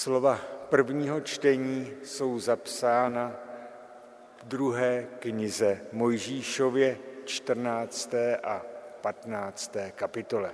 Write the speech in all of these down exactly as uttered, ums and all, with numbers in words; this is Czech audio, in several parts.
Slova prvního čtení jsou zapsána v druhé knize Mojžíšově čtrnácté a patnácté kapitole.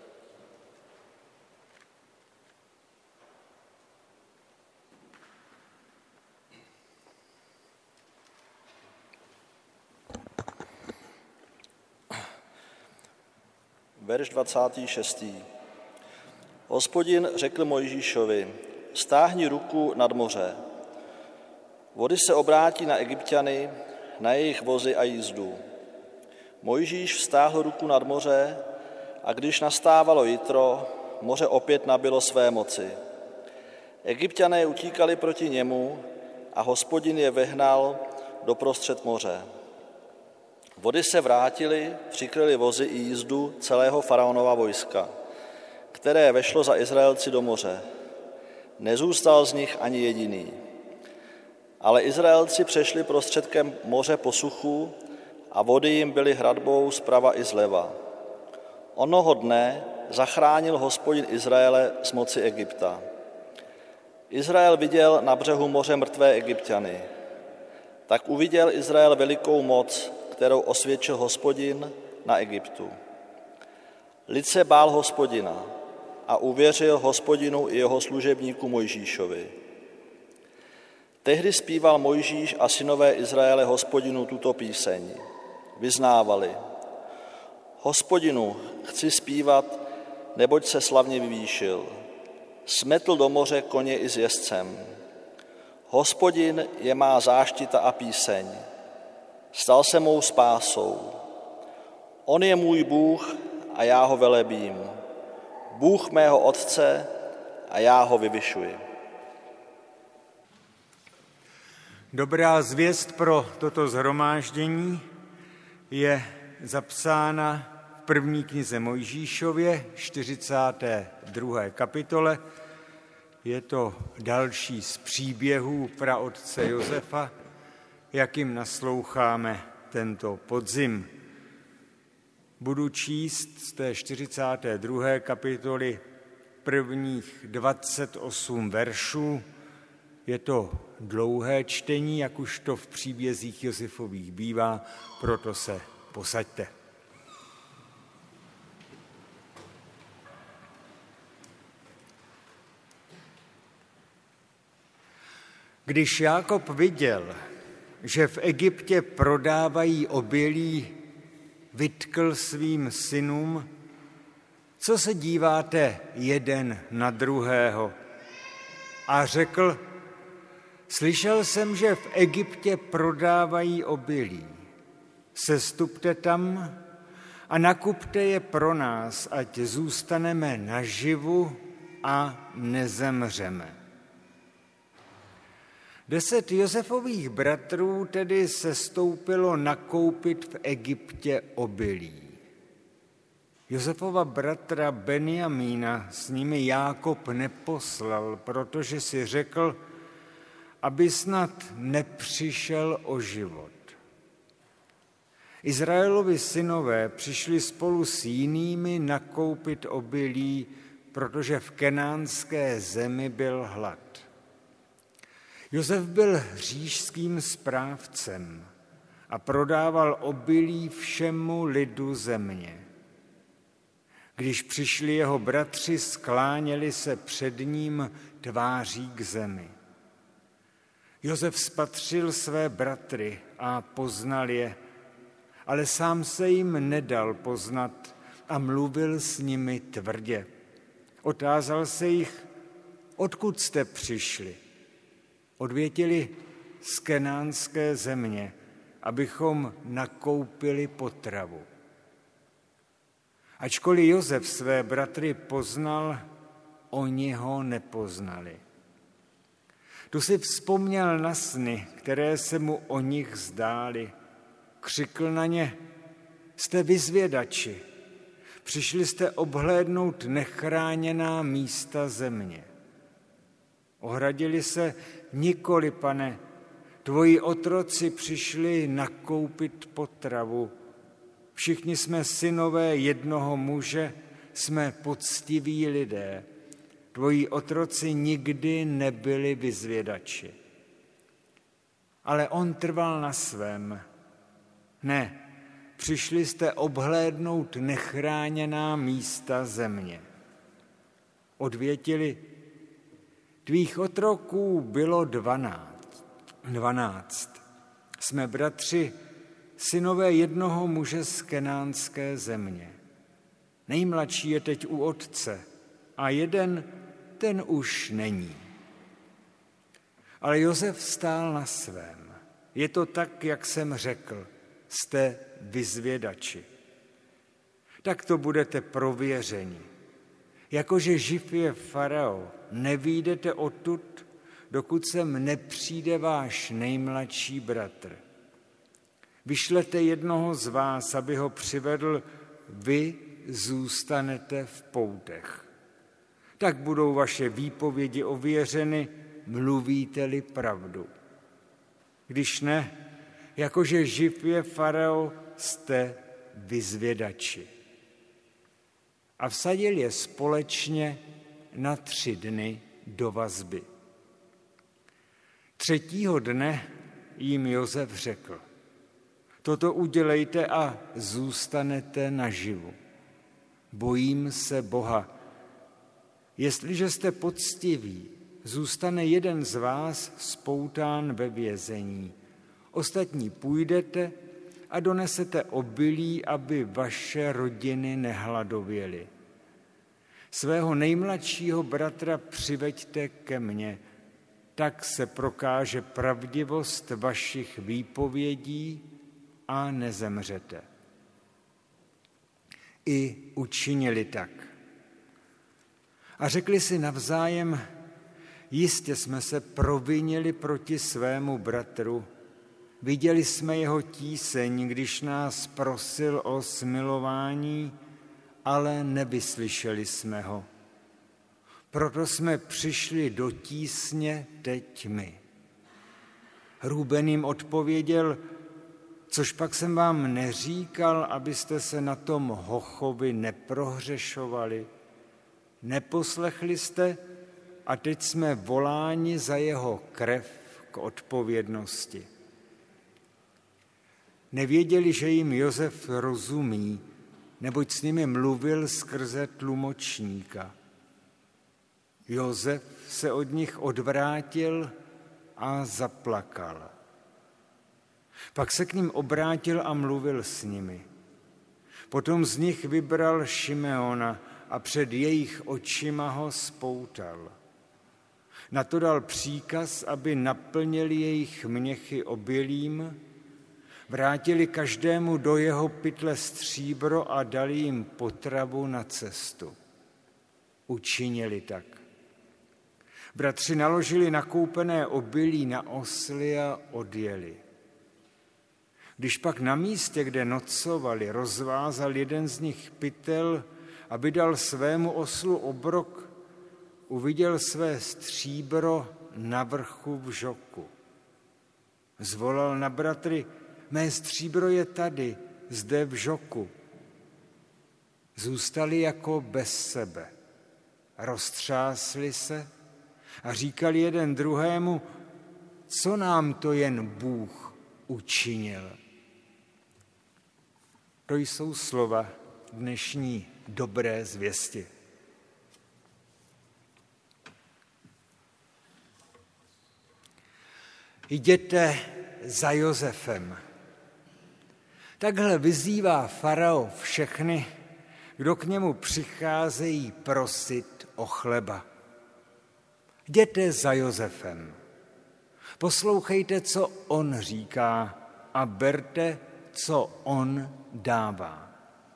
Verš dvacátý šestý. Hospodin řekl Mojžíšovi, stáhni ruku nad moře. Vody se obrátí na Egypťany, na jejich vozy a jízdu. Mojžíš vztáhl ruku nad moře a když nastávalo jitro, moře opět nabylo své moci. Egypťané utíkali proti němu a Hospodin je vehnal doprostřed moře. Vody se vrátily, přikryly vozy i jízdu celého faraonova vojska, které vešlo za Izraelci do moře. Nezůstal z nich ani jediný. Ale Izraelci přešli prostředkem moře po suchu a vody jim byly hradbou zprava i zleva. Onoho dne zachránil Hospodin Izraele z moci Egypta. Izrael viděl na břehu moře mrtvé Egypťany. Tak uviděl Izrael velikou moc, kterou osvědčil Hospodin na Egyptu. Lid se bál Hospodina a uvěřil Hospodinu i jeho služebníku Mojžíšovi. Tehdy zpíval Mojžíš a synové Izraele Hospodinu tuto píseň. Vyznávali: Hospodinu, chci zpívat, neboť se slavně vyvýšil. Smetl do moře koně i s jezdcem. Hospodin je má záštita a píseň. Stal se mou spásou. On je můj Bůh a já ho velebím. Bůh mého otce a já ho vyvyšuji. Dobrá zvěst pro toto shromáždění je zapsána v první knize Mojžíšově, čtyřicáté druhé kapitole. Je to další z příběhů praotce Josefa, jakým nasloucháme tento podzim. Budu číst z té čtyřicáté druhé kapitoly prvních dvacet osm veršů. Je to dlouhé čtení, jak už to v příbězích Josefových bývá, proto se posaďte. Když Jákob viděl, že v Egyptě prodávají obilí, vytkl svým synům: co se díváte jeden na druhého? A řekl: slyšel jsem, že v Egyptě prodávají obilí. Sestupte tam a nakupte je pro nás, ať zůstaneme naživu a nezemřeme. Deset Josefových bratrů tedy sestoupilo nakoupit v Egyptě obilí. Josefova bratra Benjamína s nimi Jákob neposlal, protože si řekl, aby snad nepřišel o život. Izraelovi synové přišli spolu s jinými nakoupit obilí, protože v kenánské zemi byl hlad. Josef byl říšským správcem a prodával obilí všemu lidu země. Když přišli jeho bratři, skláněli se před ním tváří k zemi. Josef spatřil své bratry a poznal je, ale sám se jim nedal poznat a mluvil s nimi tvrdě. Otázal se jich: odkud jste přišli? Odvětili: z kenánské země, abychom nakoupili potravu. Ačkoliv Josef své bratry poznal, oni ho nepoznali. Tu si vzpomněl na sny, které se mu o nich zdály. Křikl na ně: jste vyzvědači, přišli jste obhlédnout nechráněná místa země. Ohradili se: nikoli, pane, tvoji otroci přišli nakoupit potravu. Všichni jsme synové jednoho muže, jsme poctiví lidé. Tvoji otroci nikdy nebyli vyzvědači. Ale on trval na svém. Ne, přišli jste obhlédnout nechráněná místa země. Odvětili, tvých otroků bylo dvanáct. Dvanáct. Jsme bratři, synové jednoho muže z kenánské země. Nejmladší je teď u otce a jeden, ten už není. Ale Josef stál na svém. Je to tak, jak jsem řekl, jste vyzvědači. Tak to budete prověřeni. Jakože živ je farao, nevyjdete odtud, dokud sem nepřijde váš nejmladší bratr. Vyšlete jednoho z vás, aby ho přivedl, vy zůstanete v poutech. Tak budou vaše výpovědi ověřeny, mluvíte-li pravdu. Když ne, jakože živ je farao, jste vyzvědači. A vsadil je společně na tři dny do vazby. Třetího dne jim Josef řekl, toto udělejte a zůstanete naživu. Bojím se Boha. Jestliže jste poctiví, zůstane jeden z vás spoután ve vězení. Ostatní půjdete a donesete obilí, aby vaše rodiny nehladověly. Svého nejmladšího bratra přiveďte ke mně, tak se prokáže pravdivost vašich výpovědí a nezemřete. I učinili tak. A řekli si navzájem, jistě jsme se provinili proti svému bratru, viděli jsme jeho tíseň, když nás prosil o smilování, ale nevyslyšeli jsme ho. Proto jsme přišli do tísně teď my. Rúben jim odpověděl, což pak jsem vám neříkal, abyste se na tom hochovi neprohřešovali. Neposlechli jste a teď jsme voláni za jeho krev k odpovědnosti. Nevěděli, že jim Josef rozumí, neboť s nimi mluvil skrze tlumočníka. Josef se od nich odvrátil a zaplakal. Pak se k ním obrátil a mluvil s nimi. Potom z nich vybral Šimeona a před jejich očima ho spoutal. Na to dal příkaz, aby naplnili jejich měchy obilím, vrátili každému do jeho pytle stříbro a dali jim potravu na cestu. Učinili tak. Bratři naložili nakoupené obilí na osly a odjeli. Když pak na místě, kde nocovali, rozvázal jeden z nich pytel, aby dal svému oslu obrok, uviděl své stříbro na vrchu v žoku. Zvolal na bratry, mé stříbro je tady, zde v žoku. Zůstali jako bez sebe. Roztřásli se a říkali jeden druhému, co nám to jen Bůh učinil. To jsou slova dnešní dobré zvěsti. Jděte za Josefem. Takhle vyzývá farao všechny, kdo k němu přicházejí prosit o chleba. Jděte za Josefem. Poslouchejte, co on říká a berte, co on dává.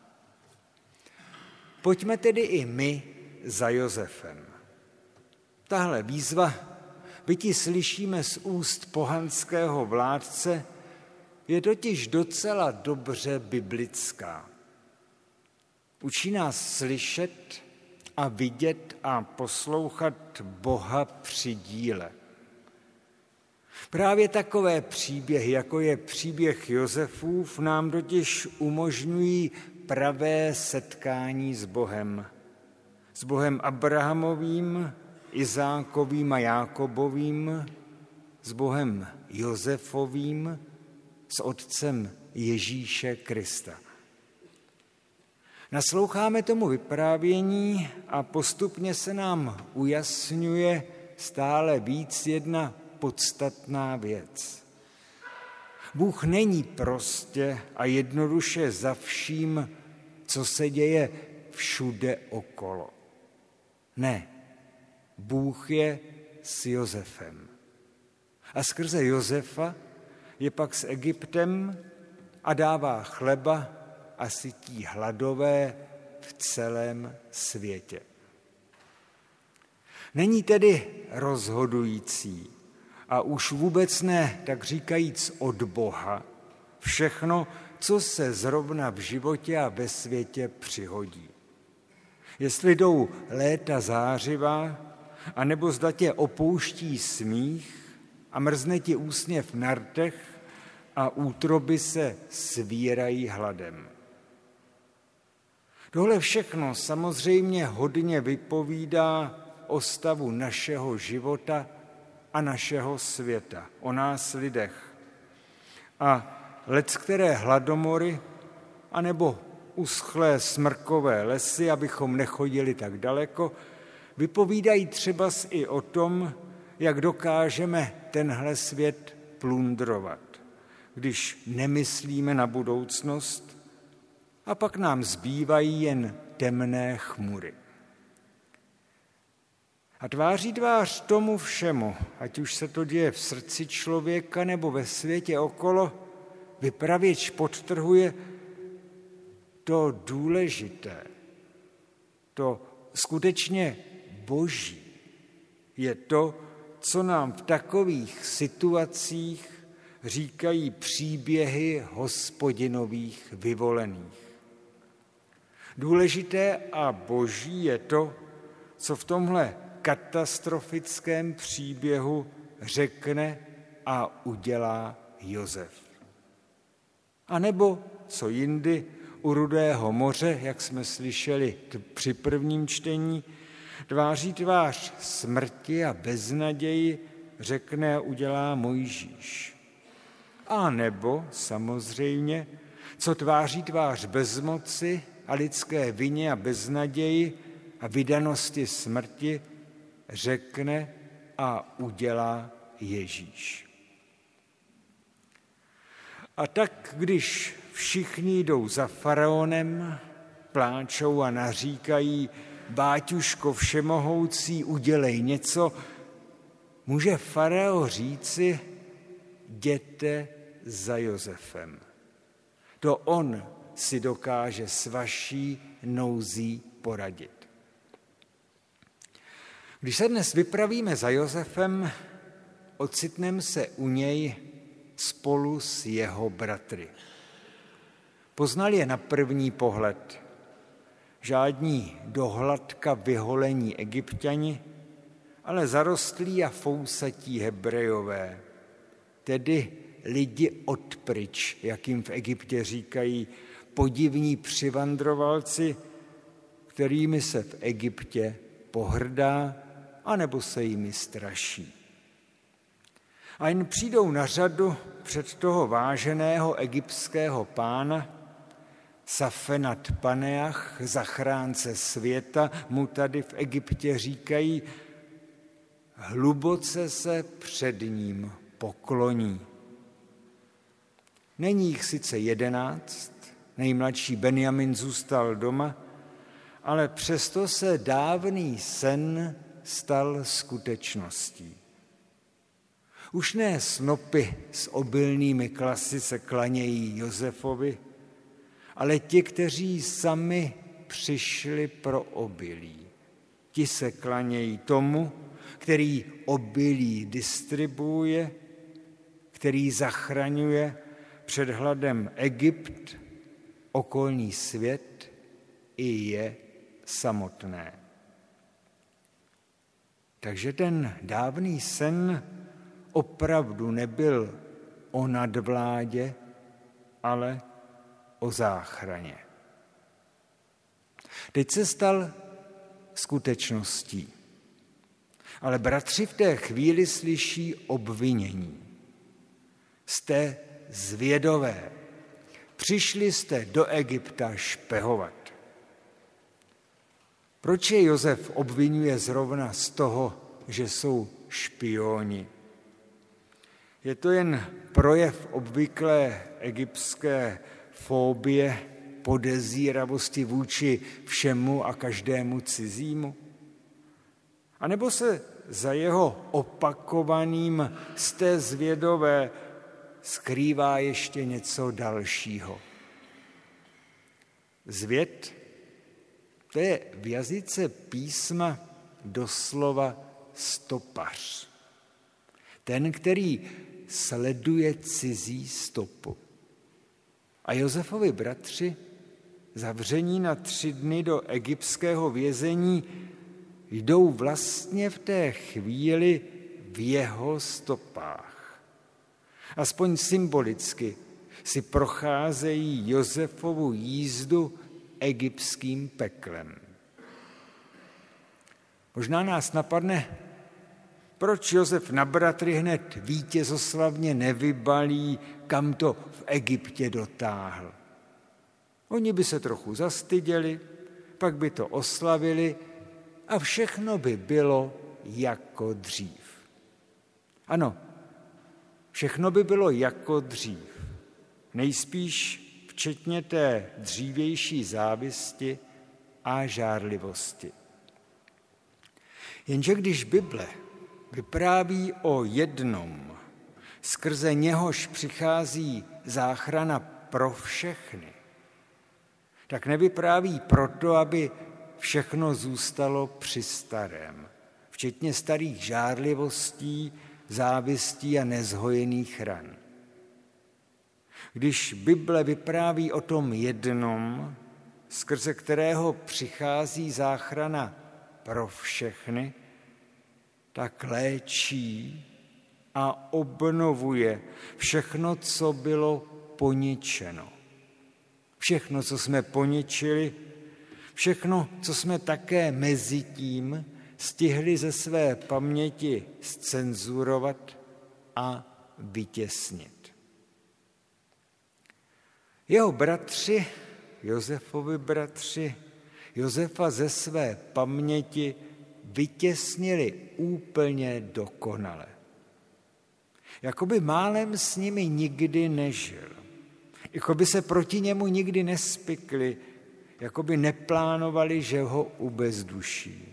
Pojďme tedy i my za Josefem. Tahle výzva, byť ji slyšíme z úst pohanského vládce, je totiž docela dobře biblická. Učí nás slyšet a vidět a poslouchat Boha při díle. Právě takové příběhy, jako je příběh Josefův, nám totiž umožňují pravé setkání s Bohem. s Bohem Abrahamovým, Izákovým a Jákobovým, s Bohem Josefovým, s otcem Ježíše Krista. Nasloucháme tomu vyprávění a postupně se nám ujasňuje stále víc jedna podstatná věc. Bůh není prostě a jednoduše za vším, co se děje všude okolo. Ne, Bůh je s Josefem. A skrze Josefa je pak s Egyptem a dává chleba a sytí hladové v celém světě. Není tedy rozhodující a už vůbec ne, tak říkajíc od Boha, všechno, co se zrovna v životě a ve světě přihodí. Jestli jdou léta zářivá, anebo zda tě opouští smích a mrzne ti úsměv na rtech a útroby se svírají hladem. Tohle všechno samozřejmě hodně vypovídá o stavu našeho života a našeho světa, o nás lidech. A leckteré hladomory, anebo uschlé smrkové lesy, abychom nechodili tak daleko, vypovídají třeba i o tom, jak dokážeme tenhle svět plundrovat, když nemyslíme na budoucnost a pak nám zbývají jen temné chmury. A tváří tvář tomu všemu, ať už se to děje v srdci člověka nebo ve světě okolo, vypravěč podtrhuje to důležité, to skutečně boží. Je to, co nám v takových situacích říkají příběhy Hospodinových vyvolených. Důležité a boží je to, co v tomhle katastrofickém příběhu řekne a udělá Josef. A nebo co jindy u Rudého moře, jak jsme slyšeli při prvním čtení, tváří tvář smrti a beznaději řekne a udělá Mojžíš. A nebo samozřejmě, co tváří tvář bezmoci a lidské vině a beznaději a vydanosti smrti řekne a udělá Ježíš. A tak, když všichni jdou za faraonem, pláčou a naříkají, Báťuško všemohoucí, udělej něco, může farao říci, jděte za Josefem. To on si dokáže s vaší nouzí poradit. Když se dnes vypravíme za Josefem, ocitneme se u něj spolu s jeho bratry. Poznal je na první pohled. Žádní dohladka vyholení Egypťani, ale zarostlí a fousatí Hebrejové, tedy lidi odpryč, jak jim v Egyptě říkají, podivní přivandrovalci, kterými se v Egyptě pohrdá, anebo se jimi straší. A jen přijdou na řadu před toho váženého egyptského pána, Safenat Paneach, zachránce světa, mu tady v Egyptě říkají, hluboce se před ním pokloní. Není jich sice jedenáct, nejmladší Benjamin zůstal doma, ale přesto se dávný sen stal skutečností. Už ne snopy s obilnými klasy se klanějí Josefovi, ale ti, kteří sami přišli pro obilí. Ti se klanějí tomu, který obilí distribuuje, který zachraňuje před hladem Egypt, okolní svět i je samotné. Takže ten dávný sen opravdu nebyl o nadvládě, ale o záchraně. Teď se stal skutečností. Ale bratři v té chvíli slyší obvinění. Jste zvědové. Přišli jste do Egypta špehovat. Proč je Josef obvinuje zrovna z toho, že jsou špioni? Je to jen projev obvyklé egyptské fóbie, podezíravosti vůči všemu a každému cizímu? A nebo se za jeho opakovaným jste zvědové skrývá ještě něco dalšího? Zvěd, to je v jazyce písma doslova stopař. Ten, který sleduje cizí stopu. A Josefovi bratři, zavření na tři dny do egyptského vězení, jdou vlastně v té chvíli v jeho stopách. Aspoň symbolicky si procházejí Josefovu jízdu egyptským peklem. Možná nás napadne, proč Josef na bratry hned vítězoslavně nevybalí, kam to v Egyptě dotáhl. Oni by se trochu zastyděli, pak by to oslavili a všechno by bylo jako dřív. Ano, všechno by bylo jako dřív. Nejspíš včetně té dřívější závisti a žárlivosti. Jenže když Bible vypráví o jednom, skrze něhož přichází záchrana pro všechny, tak nevypráví proto, aby všechno zůstalo při starém, včetně starých žárlivostí, závistí a nezhojených ran. Když Bible vypráví o tom jednom, skrze kterého přichází záchrana pro všechny, tak léčí a obnovuje všechno, co bylo poničeno. Všechno, co jsme poničili, všechno, co jsme také mezi tím stihli ze své paměti zcenzurovat a vytěsnit. Jeho bratři, Josefovi bratři, Josefa ze své paměti vytěsnili úplně dokonale. Jakoby málem s nimi nikdy nežil. Jakoby se proti němu nikdy nespikli, jakoby neplánovali, že ho ubezduší.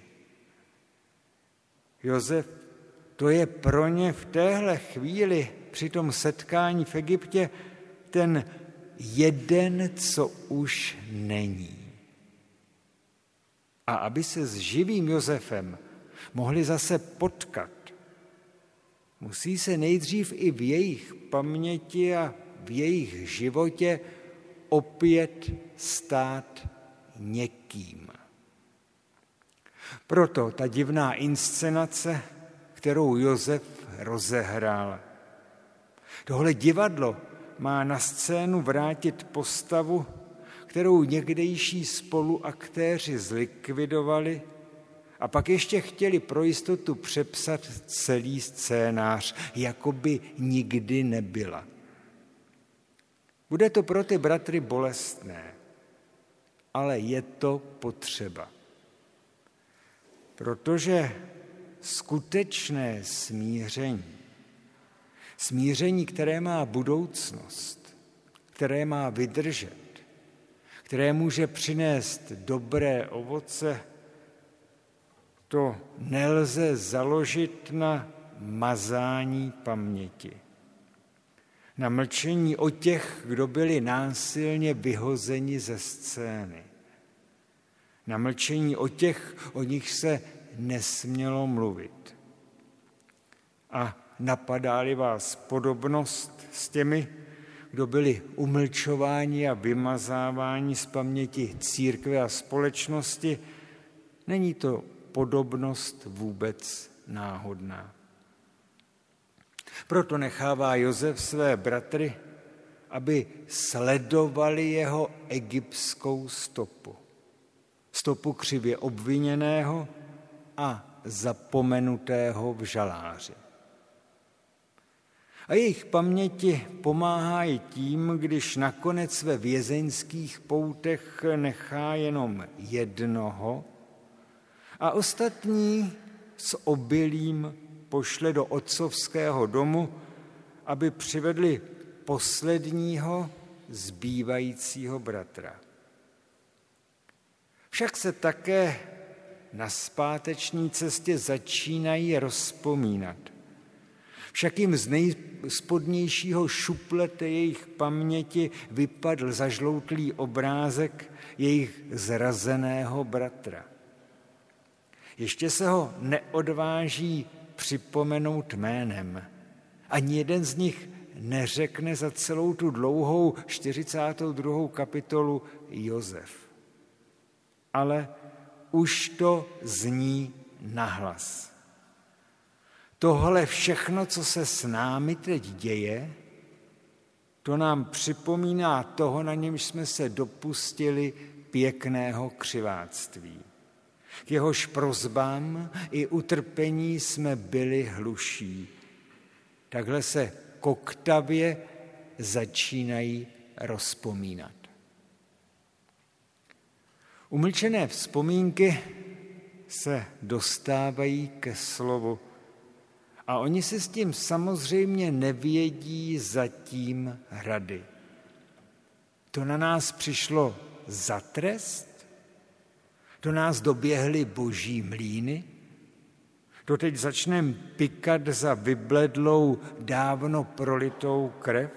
Josef, to je pro ně v téhle chvíli při tom setkání v Egyptě ten jeden, co už není. A aby se s živým Josefem mohli zase potkat, musí se nejdřív i v jejich paměti a v jejich životě opět stát někým. Proto ta divná inscenace, kterou Josef rozehrál. Tohle divadlo má na scénu vrátit postavu, kterou někdejší spoluaktéři zlikvidovali a pak ještě chtěli pro jistotu přepsat celý scénář, jako by nikdy nebyla. Bude to pro ty bratry bolestné, ale je to potřeba. Protože skutečné smíření, smíření, které má budoucnost, které má vydržet, které může přinést dobré ovoce, to nelze založit na mazání paměti, na mlčení o těch, kdo byli násilně vyhozeni ze scény, na mlčení o těch, o nich se nesmělo mluvit. A napadá-li vás podobnost s těmi, kdo byli umlčováni a vymazáváni z paměti církve a společnosti, není to podobnost vůbec náhodná. Proto nechává Josef své bratry, aby sledovali jeho egyptskou stopu. stopu křivě obviněného a zapomenutého v žaláři. A jejich paměti pomáhá i tím, když nakonec ve vězeňských poutech nechá jenom jednoho a ostatní s obilím pošle do otcovského domu, aby přivedli posledního zbývajícího bratra. Však se také na zpáteční cestě začínají rozpomínat. Však jim z nejspodnějšího šuplete jejich paměti vypadl zažloutlý obrázek jejich zrazeného bratra. Ještě se ho neodváží připomenout jménem. Ani jeden z nich neřekne za celou tu dlouhou čtyřicátou druhou kapitolu Josef. Ale už to zní nahlas. Tohle všechno, co se s námi teď děje, to nám připomíná toho, na němž jsme se dopustili pěkného křiváctví. K jehož prosbám i utrpení jsme byli hluší. Takhle se koktavě začínají rozpomínat. Umlčené vzpomínky se dostávají ke slovu a oni se s tím samozřejmě nevědí zatím rady. To na nás přišlo za trest? To nás doběhly boží mlýny? To teď začneme pikat za vybledlou, dávno prolitou krev?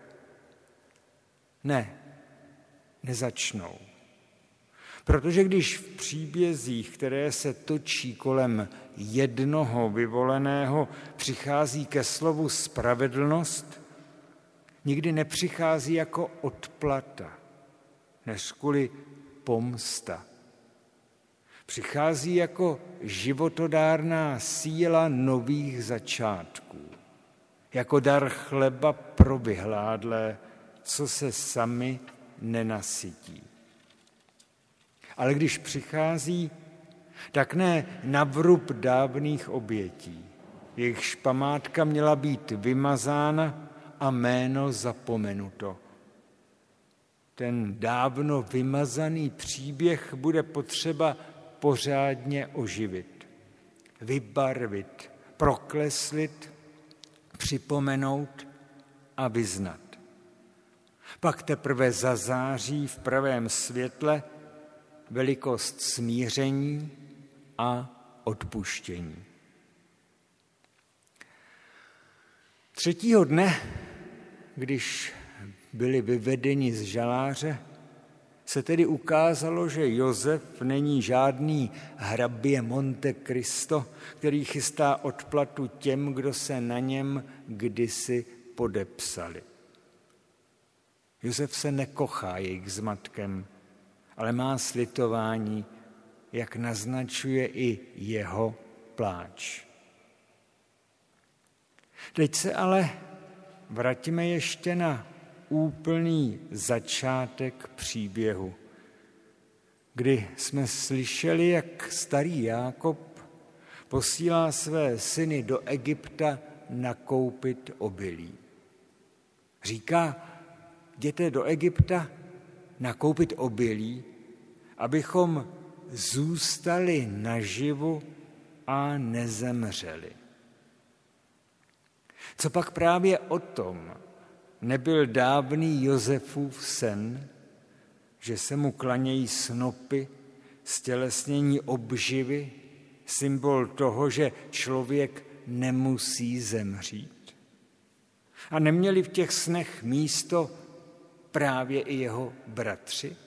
Ne, nezačnou. Protože když v příbězích, které se točí kolem jednoho vyvoleného, přichází ke slovu spravedlnost, nikdy nepřichází jako odplata, než kvůli pomsta. Přichází jako životodárná síla nových začátků, jako dar chleba pro vyhládlé, co se sami nenasytí. Ale když přichází, tak ne na vrub dávných obětí. Jejichž památka měla být vymazána a jméno zapomenuto. Ten dávno vymazaný příběh bude potřeba pořádně oživit, vybarvit, prokleslit, připomenout a vyznat. Pak teprve zazáří v pravém světle velikost smíření a odpuštění. Třetího dne, když byli vyvedeni z žaláře, se tedy ukázalo, že Josef není žádný hrabě Monte Cristo, který chystá odplatu těm, kdo se na něm kdysi podepsali. Josef se nekochá jejich zmatkem, ale má slitování, jak naznačuje i jeho pláč. Teď se ale vraťme ještě na úplný začátek příběhu, kdy jsme slyšeli, jak starý Jákob posílá své syny do Egypta nakoupit obilí. Říká, jděte do Egypta nakoupit obilí, abychom zůstali naživu a nezemřeli. Co pak právě o tom nebyl dávný Josefův sen, že se mu klanějí snopy, stělesnění obživy, symbol toho, že člověk nemusí zemřít. A neměli v těch snech místo právě i jeho bratři?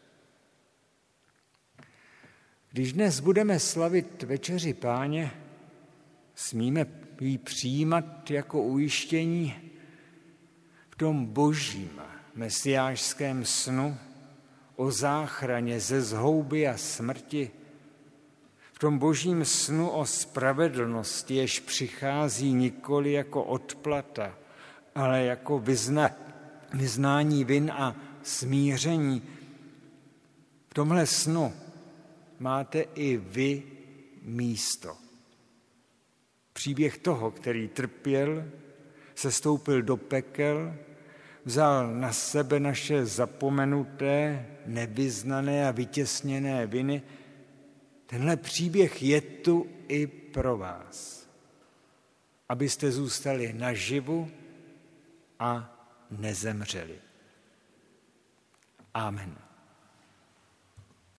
Když dnes budeme slavit večeři Páně, smíme ji přijímat jako ujištění v tom božím mesiášském snu o záchraně ze zhouby a smrti, v tom božím snu o spravedlnosti, jež přichází nikoli jako odplata, ale jako vyzna, vyznání vin a smíření. V tomhle snu máte i vy místo. Příběh toho, který trpěl, sestoupil do pekel, vzal na sebe naše zapomenuté, nevyznané a vytěsněné viny. Tenhle příběh je tu i pro vás, abyste zůstali naživu a nezemřeli. Amen.